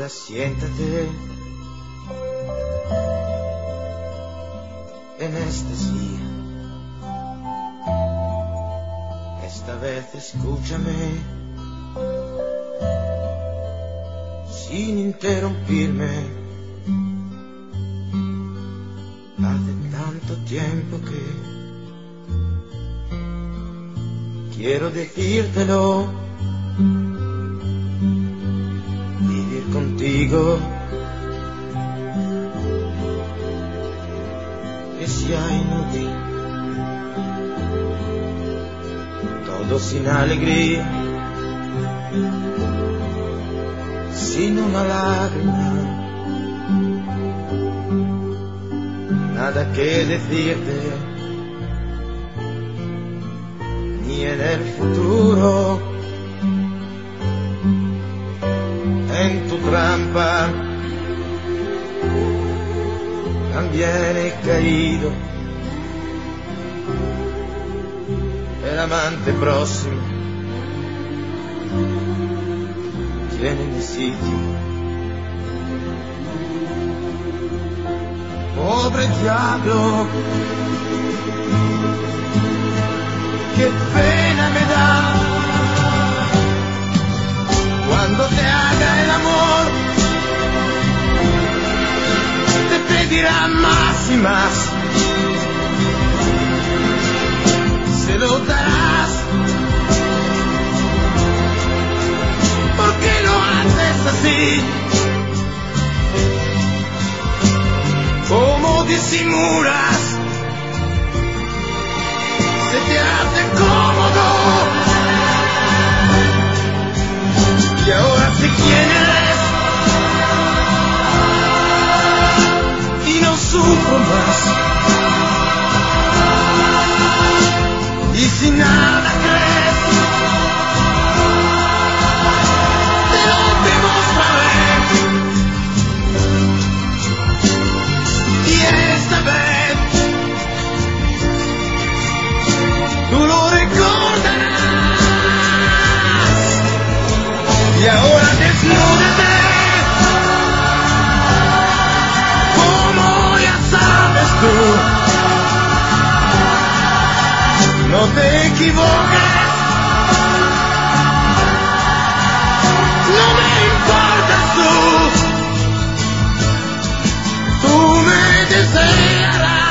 ahora siéntate en este silla. Esta vez escúchame sin interrumpirme. Hace tanto tiempo que quiero decírtelo, vivir contigo es ya inútil, todo sin alegría, sin una lágrima, nada que decirte, ni en el futuro, en tu trampa también he caído, el amante próximo tiene mi sitio. Pobre diablo, qué pena me da cuando te haga el amor, te pedirá más y más, se lo darás, ¿por qué lo haces así? ¿Cómo disimulas? Se te hace cómodo y ahora sé quién eres y no sufro más, y si nada crees te lo demostraré, y esta vez tú lo recordarás. Y ahora desnúdate, como ya sabes tú, no te equivoques, no me importas tú me desearás.